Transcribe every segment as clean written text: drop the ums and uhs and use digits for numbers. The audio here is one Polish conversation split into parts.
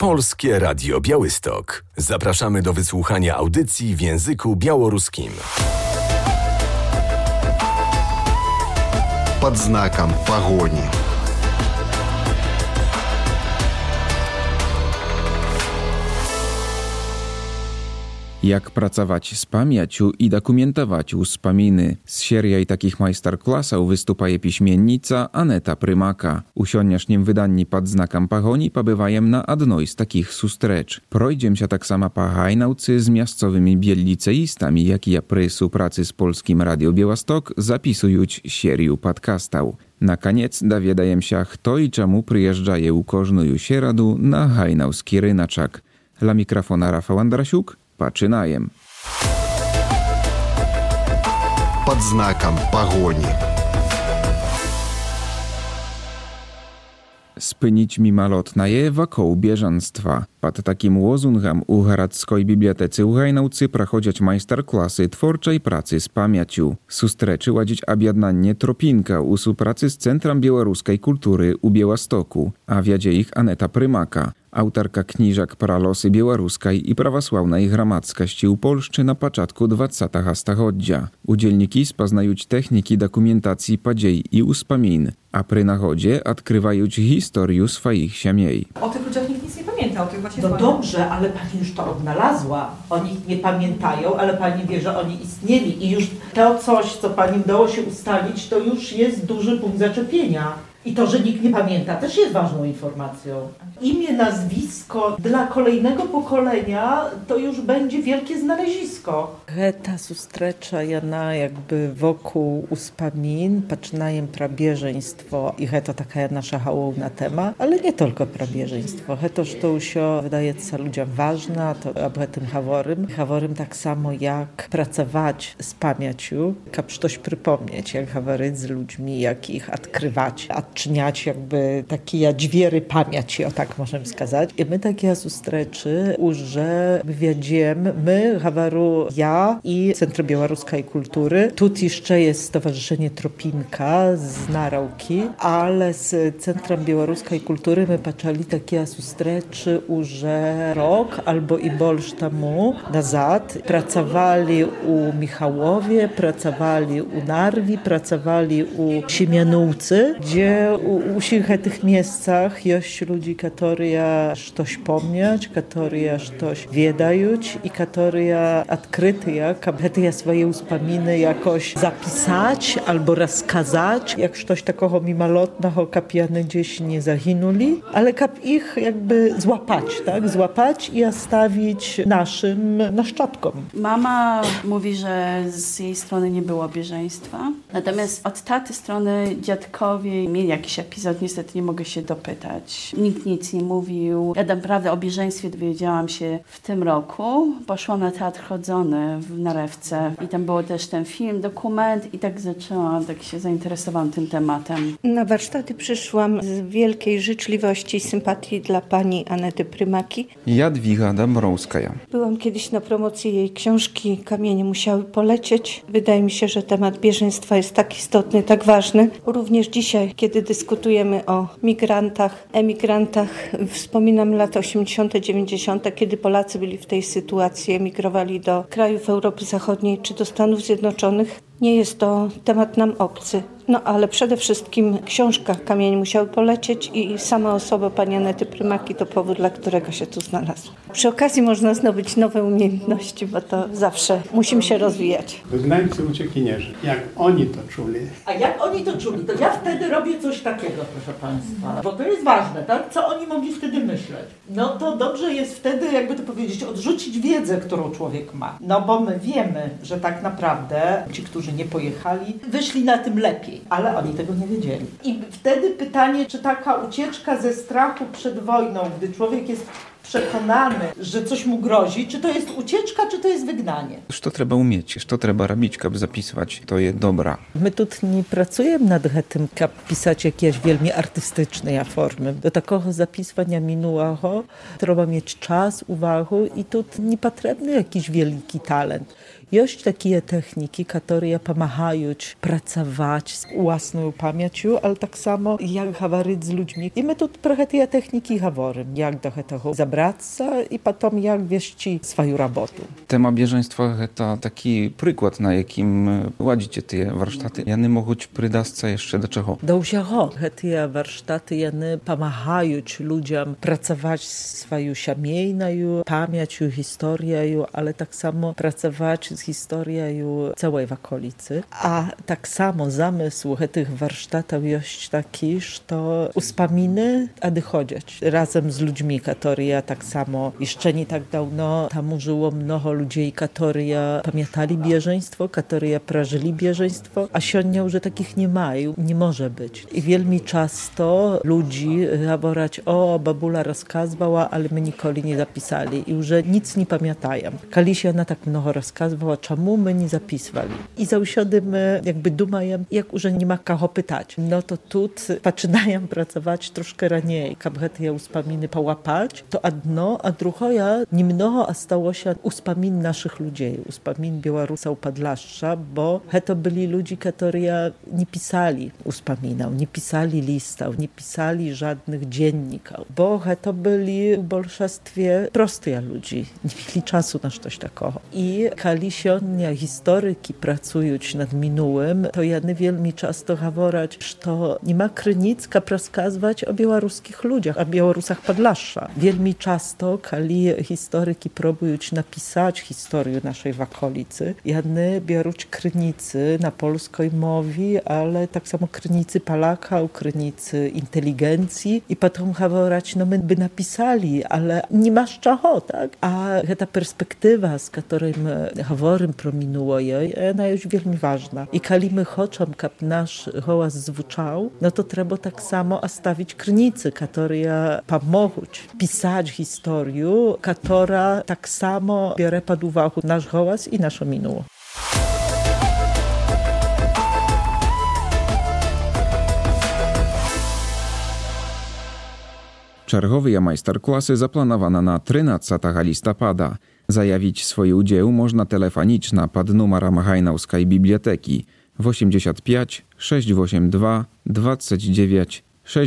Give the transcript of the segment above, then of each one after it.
Polskie Radio Białystok. Zapraszamy do wysłuchania audycji w języku białoruskim. Pod znakiem pogoni. Jak pracować z pamięcią i dokumentować wspominy. Z serii takich majsterklasów występuje piśmiennica Aneta Prymaka. U sioniasznim wydanni Pod znakiem pogoni pobywajem na jednej z takich sustrecz. Projdziem się tak samo po hajnaucy z miastowymi bielliceistami, jak i przy współpracy z Polskim Radio Białystok zapisują serię podcastów. Na koniec dowiadajem się, kto i czemu przyjeżdżaje u każdą środę na hajnauski rynaczak. Dla mikrofona Rafał Andrasiuk. Zaczynajem. Pod znakiem pogoni. Spynić mimalotnaje wokół bieżanstwa. Pod takim lozungiem u Garadzkiej Bibliotece u Hajnaucy prochodzić majsterklasy twórczej pracy z pamięcią. Sustreczy ładzić objednanie Tropinka u współpracy z Centrum Białoruskiej Kultury u Białostoku, a wiedzie ich Aneta Prymaka, autorka kniżek про losy białoruskiej i prawosławnej gramadzkości u Polszczy na początku XX stulecia. Udzielniki poznają techniki dokumentacji podziei i wspomin, a przy nachodzie odkrywają historię swoich siemiej. O tych ludziach nikt nic nie pamięta, o tych właśnie No dobrze, ale pani już to odnalazła. Oni nie pamiętają, ale pani wie, że oni istnieli i już to coś, co pani udało się ustalić, to już jest duży punkt zaczepienia. I to, że nikt nie pamięta, też jest ważną informacją. Imię, nazwisko dla kolejnego pokolenia to już będzie wielkie znalezisko. Ta sustrecza jana jakby wokół uspamin, zaczynajem prabieżeństwo i to taka nasza hałowna tema, ale nie tylko prabieżeństwo. To, że to się wydaje się ludziom ważne, to o tym haworym. Haworym tak samo jak pracować z pamięcią, jak coś przypomnieć, jak haworyć z ludźmi, jak ich odkrywać, odczyniać jakby takie dźwiery pamięci, o tak możemy сказать. I my takie sustreczy, że wiedziemy, my, hawaru, ja i Centrum Białoruskiej Kultury. Tu jeszcze jest Stowarzyszenie Tropinka z Narauki, ale z Centrum Białoruskiej Kultury my zaczęli takie sustreczy że rok albo i больше temu nazad. Pracowali u Michałowie, pracowali u Narwi, pracowali u Siemianówcy, gdzie u wszystkich tych miejscach jest ludzi, którzy coś pamięć, którzy coś wiedają i którzy odkryli, aby te swoje wspominy jakoś zapisać albo rozkazać, jak coś takiego mimalotnego, kapiany gdzieś nie zaginuli, ale kap ich jakby złapać, tak? Złapać i zostawić naszym naszczadkom. Mama mówi, że z jej strony nie było bieżeństwa, natomiast od taty strony dziadkowie mieli jakiś epizod, niestety nie mogę się dopytać. Nikt nic nie mówił. Ja naprawdę o bieżeństwie dowiedziałam się w tym roku. Poszłam na teatr chodzony w Narewce i tam był też ten film, dokument i tak zaczęłam, tak się zainteresowałam tym tematem. Na warsztaty przyszłam z wielkiej życzliwości i sympatii dla pani Anety Prymaki. Jadwiga Dąbrowska. Byłam kiedyś na promocji jej książki Kamienie musiały polecieć. Wydaje mi się, że temat bieżeństwa jest tak istotny, tak ważny. Również dzisiaj, kiedy dyskutujemy o migrantach, emigrantach, wspominam lata 80., 90., kiedy Polacy byli w tej sytuacji, emigrowali do krajów Europy Zachodniej czy do Stanów Zjednoczonych. Nie jest to temat nam obcy. No ale przede wszystkim książka Kamienie musiały polecieć i sama osoba pani Anety Prymaki to powód, dla którego się tu znalazła. Przy okazji można zdobyć nowe umiejętności, bo to zawsze musimy się rozwijać. Wyznajcy uciekinierzy, jak oni to czuli. A jak oni to czuli, to ja wtedy robię coś takiego, proszę państwa. Bo to jest ważne, tak? Co oni mogli wtedy myśleć? No to dobrze jest wtedy, jakby to powiedzieć, odrzucić wiedzę, którą człowiek ma. No bo my wiemy, że tak naprawdę ci, którzy nie pojechali, wyszli na tym lepiej. Ale oni tego nie wiedzieli. I wtedy pytanie, czy taka ucieczka ze strachu przed wojną, gdy człowiek jest przekonany, że coś mu grozi, czy to jest ucieczka, czy to jest wygnanie? Co trzeba umieć, co trzeba robić, aby zapisywać to je dobra. My tu nie pracujemy nad tym, aby pisać jakieś wielmi artystyczne formy. Do takiego zapisywania minulego trzeba mieć czas, uwagę i tu nie potrzebny jakiś wielki talent. Jest takie techniki, które pomagają pracować з власною пам'яттю, але так само, як говорити з людьми. І ми тут про ці техніки говоримо, як до цього забратися і потім як вести свою роботу. Тема bieżeństwa to taki przykład, na jakim ładzicie te warsztaty. One mogą przydać się jeszcze do czego? Do усього. Ці warsztaty вони допомагають людям працювати з своєю сімейною пам'яттю, історією, але так само працювати з історією цілої околиці. А так само замysł tych warsztatów jest taki, że uspominy odchodzić razem z ludźmi, którzy tak samo jeszcze nie tak dawno tam żyło mnoho ludzi, którzy pamiętali bieżeństwo, którzy przeżyli bieżeństwo, a dzisiaj już takich nie ma i nie może być. I wielmi często ludzi говорять, o, babula rozkazywała, ale my nigdy nie zapisali i już nic nie pamiętają. Kiedyś ona tak mnogo rozkazywała, czemu my nie zapisywali. I zawsze my jakby думаем, jak już nie ma kogo pytać. No to tu zaczynają pracować troszkę raniej, żeby te uspominy połapać. To jedno, a drugie, niemnogo ostało się uspomin naszych ludzi, uspomin Białorusów Podlasza, bo to byli ludzie, którzy nie pisali uspominów, nie pisali listów, nie pisali żadnych dzienników, bo to byli w большинстве proste ludzie, nie mieli czasu na coś takiego. I kiedy historyki pracują nad minulym, to one wielmi często mówią, że nie ma krynic, żeby rozkazywać o białoruskich ludziach, o Białorusach Podlasza. Wielmi często, kiedy historyki próbują napisać historię naszej okolicy, one biorą krynicy na polskiej mowie, ale tak samo krynicy Polaka, krynicy inteligencji i potem mówią, no my by napisali, ale nie masz czego, tak? A ta perspektywa, z której my mówimy pro minułe, ona jest wielmi ważna. I kiedy my chcemy, żeby nasz głos zwuczał, no to trzeba tak samo ostawić krynicy, które pomogą pisać historię, która tak samo bierze pod uwagę nasz głos i naszą minułą. Czergowe majsterklasy zaplanowane na 13 listopada. Zajawić swój udział można telefonicznie pod numerem Hajnowskiej Biblioteki 85 682 29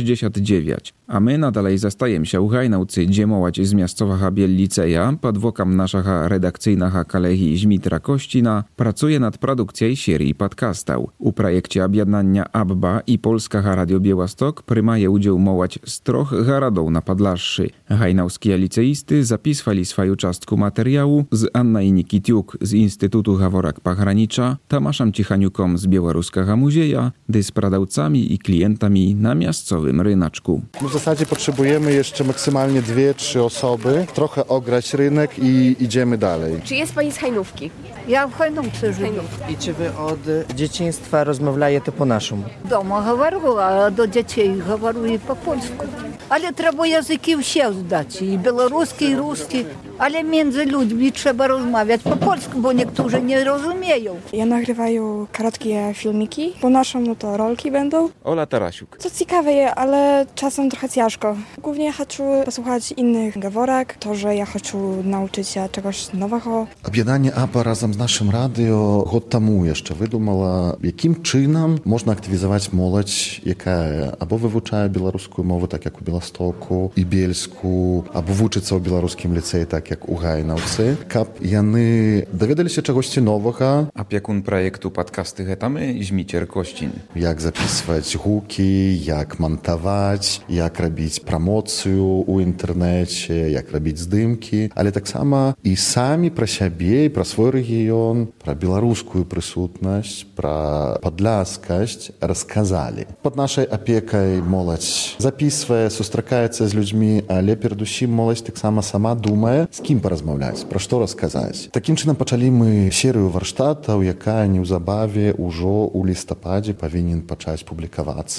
69. A my nadalej zastajemy się u Hajnowcy dziemować z miejscowego Bielliceja pod wokiem naszego redakcyjnego kolegi Zmitra Kościna pracuje nad produkcją serii podcastów. U projekcie objednania ABBA i Polskiego Radio Białystok prymaje udział mołać z 3 garadów na Podlasszy. Hajnowskie liceisty zapisywali swoją czastku materiału z Anną Nikitiuk z Instytutu Haworak Pogranicza, Tomaszem Cichaniukom z Białoruskiego Muzeja, gdy z pradawcami i klientami na miejscowym rynaczku. W zasadzie potrzebujemy jeszcze maksymalnie 2-3 osoby, trochę ograć rynek i idziemy dalej. Czy jest pani z Hajnówki? Ja w Hajnówce żyję. I czy wy od dzieciństwa rozmawiacie po naszemu? Дома говорю, а до дітей говорю і по-польську. Але треба язики всі здати, і білоруський, і русський. Але між людьми треба розмовляти по-польську, бо niektórzy nie rozumieją. Ja nagrywają krótkie filmiki, po naszemu to rolki będą. Ola Tarasiuk. To ciekawe, ale czasem trochę ciężko. Głównie chcę posłuchać innych gaworek, to, że ja chcę nauczyć się czegoś nowego. Об'єднання АББА разом з нашим радіо год тому ще видумала, яким чином можна активізувати молодь, яка або вивчає білоруську мову, так як у Білостоку, і бельську, або вчиться у білоруському ліцеї, так як у Гайнаўцы, каб яны даведаліся чагосьці новага. Opiekun projektu Podcasty Hetamy Zmicier Kościn. Jak zapisywać huki, jak montować, jak robić promocję u internecie, jak robić zdymki, ale tak samo i sami про siebie, i про swój region, про białoruską присутność, про podlaskość rozkazali. Pod naszej opieką młodzież zapisuje, sustrzekaється z ludźmi, ale przede wszystkim młodzież tak samo sama думає, z kim porozmawiać, про що rozkazać. Takim czynem zaczęli my serię warsztatów, jaka niezabawnie już u listopadzie powinien zacząć publikować.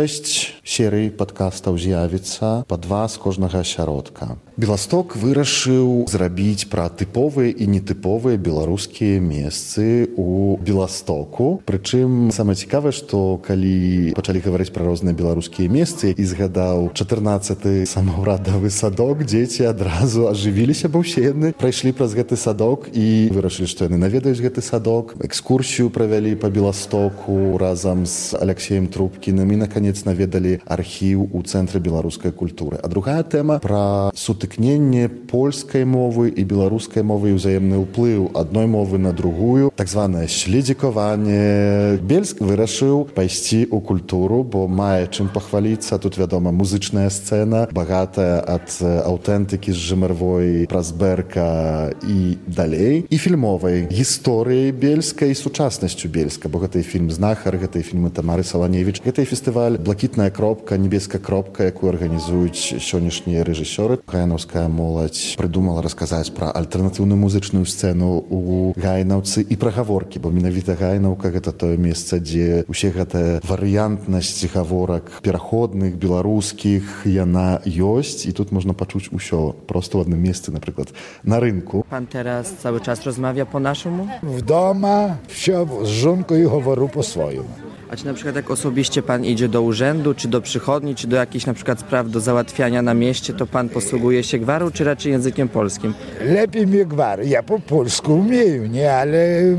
6 serii podcastów zjawiцца, po 2 z każdego ośrodka. Białystok wyraszył zrobić про typowe i nietypowe białoruskie miejsca u Białostoku. Причем самое ciekawe, że kiedy zaczęli mówić про różne białoruskie miejsca i zgadał 4 14 самаўрадавы садок, дзеці адразу ажывіліся, бо ўсе яны прайшлі праз гэты садок і вырашылі, што яны наведаюць гэты садок. Экскурсію правялі па Беластоку разам з Алексеем Трубкіным і, наконец, наведалі архіў у Цэнтры беларускай культуры. А другая тэма пра сутыкненне польскай мовы і беларускай мовы і ўзаемны ўплыў адной мовы на другую, так званае śledzikowanie. Бельск вырашыў пайсці ў культуру, бо мае чым пахваліцца. Тут, вядома, музычная сцэна, багатая ад аўтэнтыкі з Жымарвой, праз Берка і далей, і фільмовай гісторыяй Бельска і сучаснасцю Бельска, бо гэта і фільм «Знахар», гэта і фільмы Тамары Саланевіч, гэта і фестываль «Блакітная кропка», «Небеская кропка», якую арганізуюць сённяшнія рэжысёры. Гайнаўская моладзь прыдумала расказаць пра альтэрнатыўную музычную сцэну у Гайнаўцы і пра гаворкі, бо менавіта Гайнаўка гэта тое месца, дзе усе гэтая варыянтнасць гаворак пераходных, беларускіх, яна ёсць, і тут можна пачуць усё просто ў адным месцы, напрыклад, на рынку. Pan teraz cały czas rozmawia po naszemu? Вдома все з жінкою говорю по-своєму. A czy na przykład jak osobiście pan idzie do urzędu, czy do przychodni, czy do jakichś na przykład spraw do załatwiania na mieście, to pan posługuje się gwarą, czy raczej językiem polskim? Lepiej mi gwar. Ja po polsku umieję, nie, ale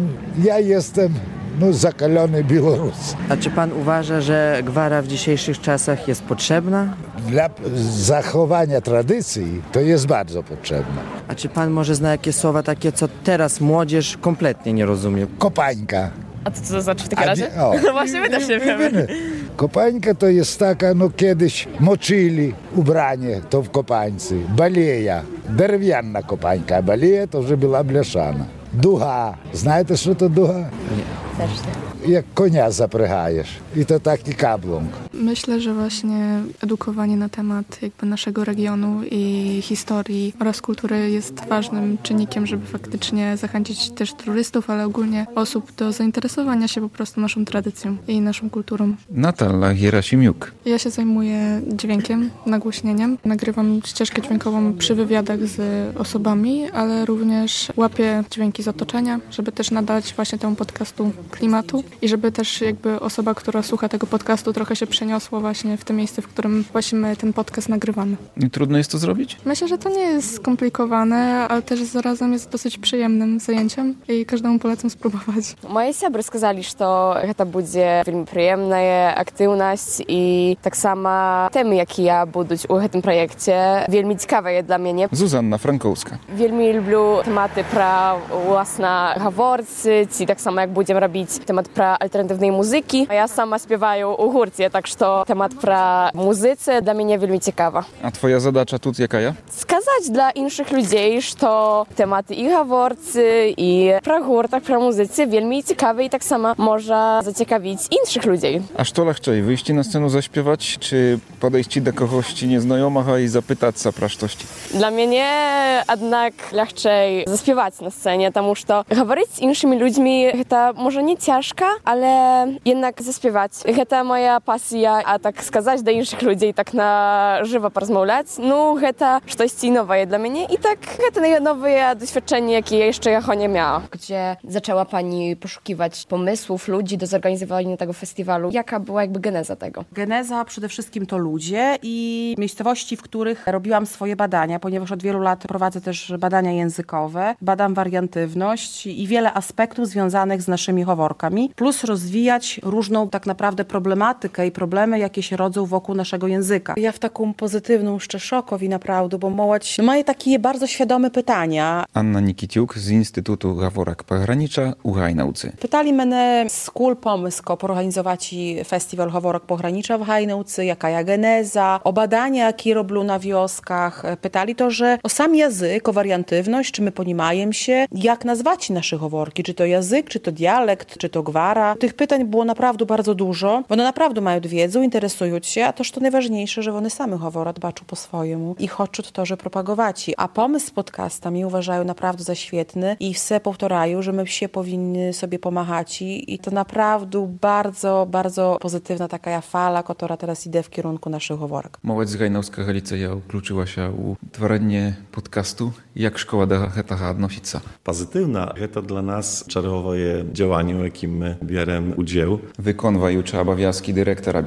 ja jestem zakalony Białorus. A czy pan uważa, że gwara w dzisiejszych czasach jest potrzebna? Dla zachowania tradycji to jest bardzo potrzebna. A czy pan może zna jakieś słowa takie, co teraz młodzież kompletnie nie rozumie? Kopańka. A to co to znaczy w takim razie? No właśnie my też nie wiemy. Kopańka to jest taka, kiedyś moczyli ubranie, to w kopańcy. Baleja, derwianna kopańka, a baleja to już była blaszana. Duga. Знаєте, що to duga? Nie. Też nie. Jak konia zaprychajesz i to taki kablong. Myślę, że właśnie edukowanie na temat jakby naszego regionu i historii oraz kultury jest ważnym czynnikiem, żeby faktycznie zachęcić też turystów, ale ogólnie osób do zainteresowania się po prostu naszą tradycją i naszą kulturą. Natala Gerasimiuk. Ja się zajmuję dźwiękiem, nagłośnieniem. Nagrywam ścieżkę dźwiękową przy wywiadach z osobami, ale również łapię dźwięki z otoczenia, żeby też nadać właśnie temu podcastu klimatu i żeby też jakby osoba, która słucha tego podcastu, trochę się przeniosła właśnie w to miejsce, w którym właśnie my ten podcast nagrywamy. I trudno jest to zrobić? Myślę, że to nie jest skomplikowane, ale też zarazem jest dosyć przyjemnym zajęciem i każdemu polecam spróbować. Moje сябры сказали, что это будет вельмі прыемная актыўнасць і таксама тэмы, якія будуць у гэтым праекце, вельмі цікавыя для мяне. Zuzanna Frankowska. Вельмі люблю тэматы пра уласна гаворцы, ці таксама як будзем рабіць тэмат пра альтэрнатыўныя музыкі. Я сама спяваю у гурце, так што тэмат пра музыцы для мяне вельмі цікава. A twoja zadacza тут jaka? Сказаць для іншых людзей, што тэматы і гаворцы, і пра гуртах, пра музыцы вельмі цікавы і таксама можа зацікавіць іншых людзей. A co легчej, wyjść na scenę zaśpiewać, czy podejść do kogoś nieznajomego i zapytać za prasztości? Dla мяне, аднак, лягчэй заспяваць на сцэне, таму што гаварыць з іншымі людзьмі гэта можа не цяжка, але jednak заспяваць. Гэта моя пасія, а так сказаць да іншых людзей, так на жыва паразмаўляць, гэта штосьці новае dla mnie i tak to nowe doświadczenie, jakie jeszcze ja nie miała. Gdzie zaczęła pani poszukiwać pomysłów, ludzi do zorganizowania tego festiwalu? Jaka była jakby geneza tego? Geneza przede wszystkim to ludzie i miejscowości, w których robiłam swoje badania, ponieważ od wielu lat prowadzę też badania językowe, badam wariantywność i wiele aspektów związanych z naszymi howorkami, plus rozwijać różną tak naprawdę problematykę i problemy, jakie się rodzą wokół naszego języka. Ja w taką pozytywną jeszcze szokowi naprawdę, bo mołać ma takie bardzo świadome pytania. Anna Nikitiuk z Instytutu Gaworek Pogranicza u Gajnaucy. Pytali mnie skól pomysł, organizować festiwal Gaworek Pogranicza w Gajnaucy, jaka jest geneza, o badania, jakie robią na wioskach. Pytali to, że o sam język, o wariantywność, czy my ponimajem się, jak nazwać nasze gaworki, czy to język, czy to dialekt, czy to gwara. Tych pytań było naprawdę bardzo dużo. One naprawdę mają wiedzę, interesują się, a to, co najważniejsze, że one same gawora dbaczą po swojemu i chcą to, że propagować. A pomysł z podcastami uważają naprawdę za świetny i все powtarzają, że my się powinny sobie pomagać i to naprawdę bardzo, bardzo pozytywna taka fala, która teraz idzie w kierunku naszych gaworek. Mołać z Gajnauskiego liceja uключила się u tworzenia podcastu. Jak szkoła do tego odnosić się? Pozytywna. To dla nas czerwowe działanie, w jakim my bierzemy udział. Wykonwajuczy obowiązki dyrektora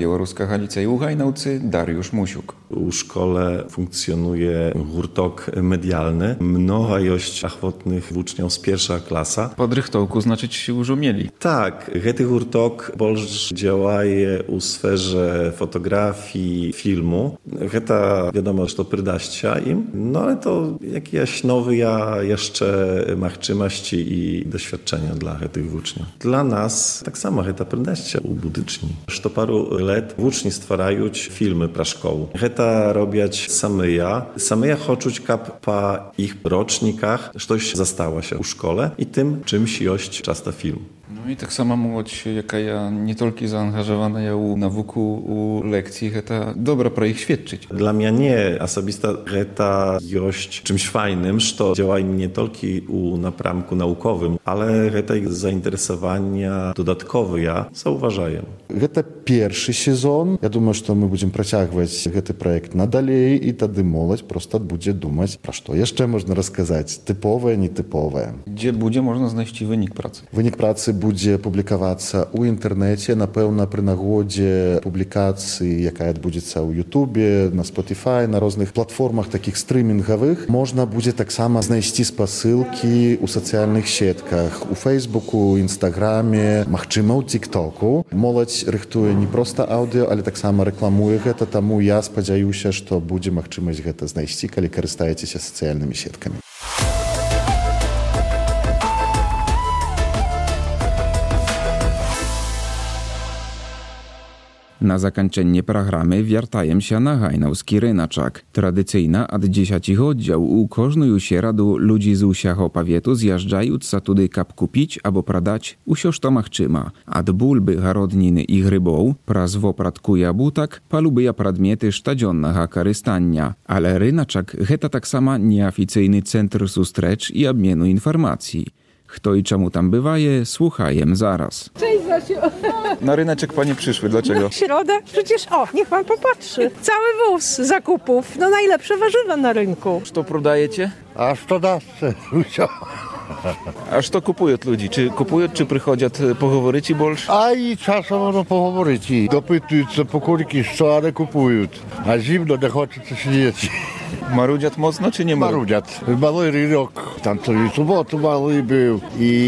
Białoruskiego Liceum u Hajnówcy Dariusz Musiuk. U szkole funkcjonuje hurtok medialny. Mnogość ochotnych uczniów z pierwsza klasa. Podrychtowku znaczyć się już umieli. Tak, ten hurtok больше działa u sferze fotografii, filmu. To wiadomo, że przydaść się im, no ale to jakieś nowe jeszcze możliwości i doświadczenia dla tych uczniów. Dla nas tak samo to przydaść się u budyczni. Co paru lat uczni stwarają filmy pra szkołu. To robią same chcą, kap po ich rocznikach coś zastało się u szkole i tym czymś jest często film. No i tak sama młodzież, jaka ja nie tylko zaangażowana ja u nauku, u lekcji, to dobra pro ich świadczyć. Dla mnie nie osobista to jest czymś fajnym, że działa nie tylko u napramku naukowym, ale to ich zainteresowania dodatkowe ja zauważają. To pierwszy sezon. Ja думаю, że my będziemy przeciągać ten projekt nadalej i wtedy młodzież prosto będzie думać, про co jeszcze można rozkazać, typowe, nietypowe. Gdzie będzie można znaleźć wynik pracy? Wynik pracy będzie publikowacja u internecie, na pewno przy nagłodzie publikacji, jaka będzie u YouTube, na Spotify, na różnych platformach takich streamingowych. Można będzie tak samo znaleźć sposyłki u socjalnych sieciach, u Facebooku, Instagramie, możliwe u TikToku. Młodzież rychtuje nie prosto audio, ale tak samo reklamuje to, тому ja spodzieję się, że będzie możliwość to znaleźć, kiedy korzystajecie się socjalnymi sieciami. Na zakończenie programy wiertajem się na hajnowski rynaczak. Tradycyjna od 10 oddział u każdą sieradu ludzi z usiacho pawietu zjeżdżają za tudy kap kupić albo pradać usioż to machczyma. Od bulby, garodniny i grybów, praz wopratkuja butak, palubyja predmiety sztadziennego korystania. Ale rynaczak heta tak sama nieoficjalny centr sustrecz i obmienu informacji. Kto i czemu tam bywaje, słuchajem zaraz. Cześć Zosiu. Na ryneczek panie przyszły, dlaczego? No, środa? Przecież niech pan popatrzy. Cały wóz zakupów, najlepsze warzywa na rynku. Co prodajecie? A co dasze, Rusio? A co kupują ludzi? Czy kupują, czy przychodzą poговорить больше? A i czasem ono poговорить. Dopytują po kurki, co ale kupują. A zimno nie хочется siedzieć. Marudziat mocno, czy nie marudziat? Mały rynok, tam to i sobotę mały był,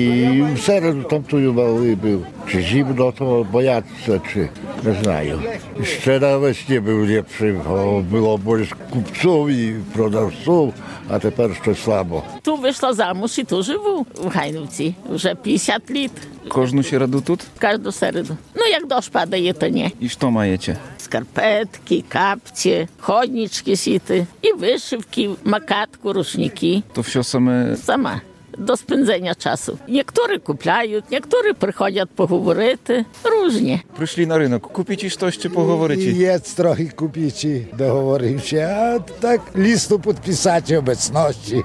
i w serę tam tu mały był. Czy zimno, to bojaться, czy nie znają. Jeszcze nawet nie był lepszy, bo było больше kupców i prodawców, a teraz to słabo. Tu wyszła zamąż i tu żywu w Hajnówce, już 50 lat. Każdą środę tu? Każdą środę. No jak deszcz pada, to nie. I co majecie? Skarpetki, kapcie, chodniczki sity i wyszywki, makatku, ruszniki. To wszystko same? Sama. Do spędzenia czasu. Niektórzy kupiają, niektórzy przychodzą poговорить, różnie. Przyszli na rynek, kupicie coś czy poговорите? Jest trochę kupicie, doговорим się, a tak listu podpisać obecności.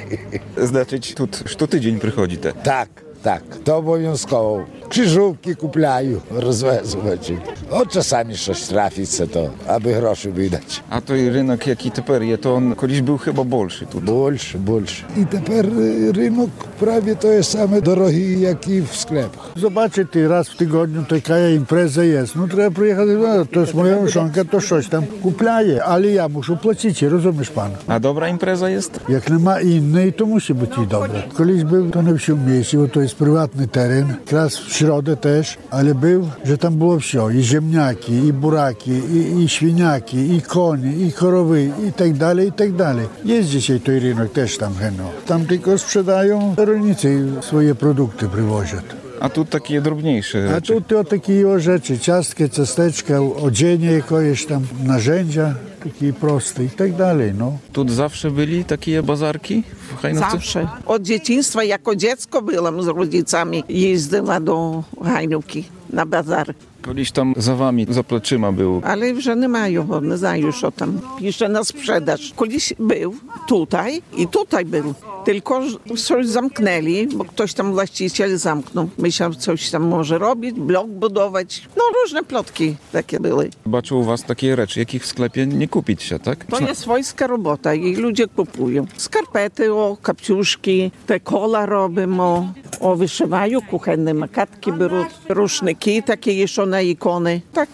Znaczy, tu co tydzień przychodzicie? Tak, to obowiązkowo. Krzyżówki kupiają, rozwiązują. Czasami coś trafić to, aby groszy wydać. A to rynek jaki teraz jest, to on kiedyś był chyba больше tu. Больше. I teraz rynek prawie to jest same drogi, jak i w sklepach. Zobaczycie, raz w tygodniu taka impreza jest. No trzeba przyjechać, to jest moja mszonka, to coś tam kuplaje, ale ja muszę płacić, rozumiesz pan? A dobra impreza jest? Jak nie ma innej, to musi być i dobra. Kiedyś był to na wsiu mieście, bo to jest prywatny teren. Teraz w środę też, ale był, że tam było wszystko. I ziemniaki, i buraki, i świniaki, i konie, i korowy, i tak dalej, i tak dalej. Jest dzisiaj to rynek też tam chętno. Tam tylko sprzedają, rolnicy swoje produkty przywożą. A tu takie drobniejsze rzeczy. A tu to takie rzeczy, ciastki, ciasteczka, odzienie jakieś tam, narzędzia, takie proste i tak dalej, no. Tu zawsze byli takie bazarki w Hajnówce? Zawsze. Od dzieciństwa, jako dziecko byłam z rodzicami, jeździła do Hajnówki na bazar. Kiedyś tam za wami, za pleczyma był. Ale już nie mają, bo nie znają, co tam. Jeszcze na sprzedaż. Kiedyś był tutaj i tutaj był. Tylko coś zamknęli, bo ktoś tam właściciel zamknął. Myślał, coś tam może robić, blok budować. No różne plotki takie były. Zobaczył u was takie rzeczy, jakich w sklepie nie kupić się, tak? To jest swojska robota i ludzie kupują. Skarpety, kapciuszki, te kola robią, wyszywają kuchenne makatki, biorą ruszniki takie jeszcze na ikony. Takie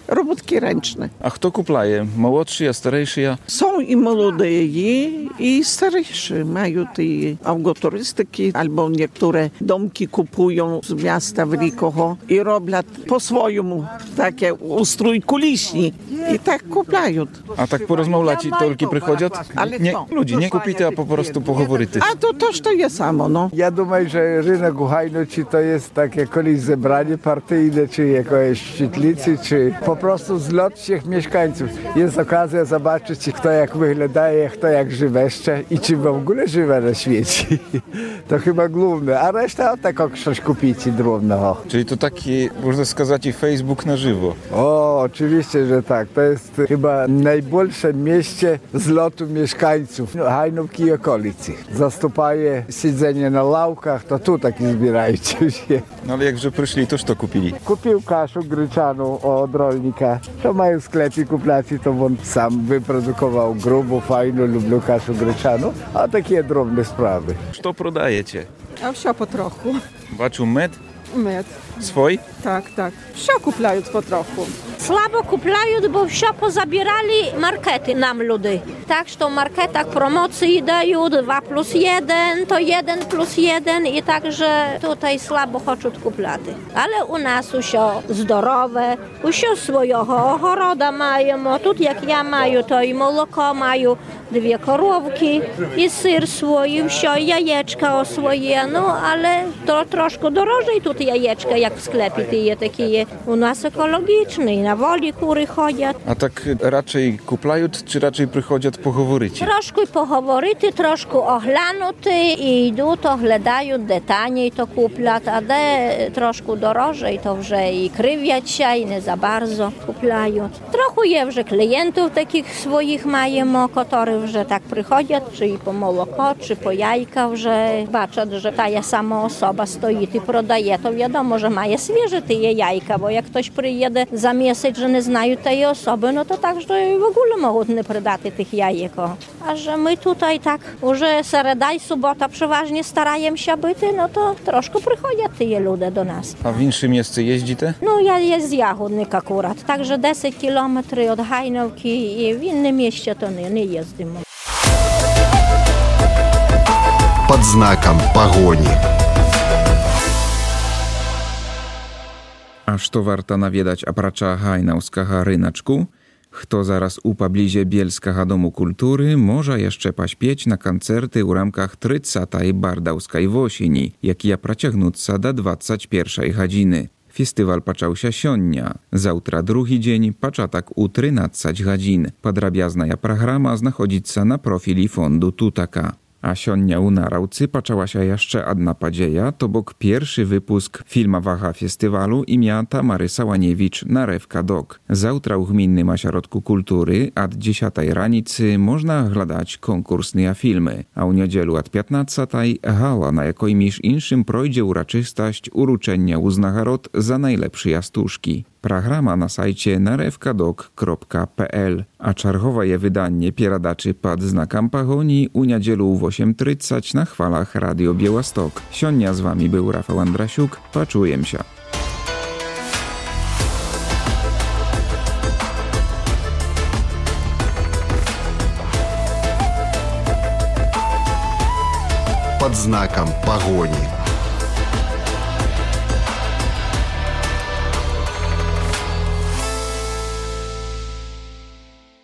Robótki ręczne. A kto kuplaje? Młodszy, a starejszy? Są i młodzi, i starsi. Mają te autoturystyki, albo niektóre domki kupują z miasta wielkiego i robią po swojemu takie ustrój kuliśni. I tak kuplają. A tak porozmawiać tylko przychodzą? Nie, ludzi nie kupicie, a po prostu poговорити. A to też to jest samo, no. Ja думаю, że rynek u Hajnoci to jest takie kiedyś zebranie partyjne, czy jakiejś świetlicy, czy po prostu zlot всех mieszkańców. Jest okazja zobaczyć, kto jak wygląda, kto jak żywe jeszcze i czy w ogóle żywe na świecie. To chyba główne, a reszta tak coś kupić drobnego. Czyli to taki, można сказать, Facebook na żywo. O, oczywiście, że tak. To jest chyba najbolsze mieście zlotu mieszkańców Hajnówki i okolicy. Zastupaje siedzenie na ławkach, to tu taki zbierajcie się. No ale jakże przyszli, toż to kupili? Kupił kaszu gryczaną od rolnika. To mają w sklepie kuplacji, to on sam wyprodukował grubą, fajną, lubię kaszu gryczaną, a takie drobne sprawy. Co prodajecie? А все потроху. Бачу мед. Мед. Свой? Так. Все купляють потроху. Слабо купляють, бо все позабирали маркети нам люди. Так що в маркетах промоції дають 2+1, то 1+1 і так же тут слабо хочуть купляти. Але у нас усе здорове, усе свого огорода маємо. Тут як я маю, то і молоко маю, 2 коровки, і сир свій, все, яєчка своє. Ну, ale to troszkę drożej тут яєчка, як в sklepie ty je takie. U nas ekologiczne i na woli kury chodzą. A tak raczej kuplają, czy raczej przychodzą poговорити? Troszkę poговорити, troszkę oglądać i idą, to oglądają, de taniej to kuplać, a de troszkę drożej to вже i krywiać się i nie za bardzo kuplają. Trochę je вже klientów takich swoich mają, którzy вже tak przychodzą, czy i po молоко, czy po jajka вже бачать, że ta sama osoba stoi i prodaje, to wiadomo, że ma świeże te jajka, bo jak ktoś przyjedzie za miesiąc, że nie znają tej osoby, no to tak, że w ogóle mogą nie przydać tych jajek. A że my tutaj tak, że sereda i sobota przeważnie starają się być, no to troszkę przychodzą te ludzie do nas. A w innym miejscu jeździcie? No ja jest z Jagodnik akurat, także 10 kilometrów od Hajnówki i w innym mieście to nie jeździmy. Под знаком погони. A co warto nawiedzać apracza hajnauskiego rynaczku? Kto zaraz u pobliże Bielskiego Domu Kultury może jeszcze pośpieć na koncerty w ramkach 30. Bardauskiej Wosieni, jakie prociągną do 21 godziny. Festiwal począł się sionia. Zawtra drugi dzień, początek u 13 godzin. Podrabiazna programa znajduje się na profili fondu Tutaka. A sionia u Narawcy poczęła się jeszcze jedna padzieja, to bok pierwszy wypusk filmowego festiwalu imienia Tamary Sałaniewicz Narewka Dok. Zawtra w Gminnym Ośrodku Kultury od 10 ranicy można oglądać konkursne filmy, a u niedzielu od 15 gala, na jakimś innym projdzie uroczystość uruczenia uznagorod za najlepsze jastuszki. Programa na sajcie narewkadok.pl, a czerwowe wydanie pieradaczy pod znakiem pogoni u niedzielu w 8:30 na chwalach Radio Białystok. Sionia z wami był Rafał Andrasiuk. Poczujem się. Под знаком погони.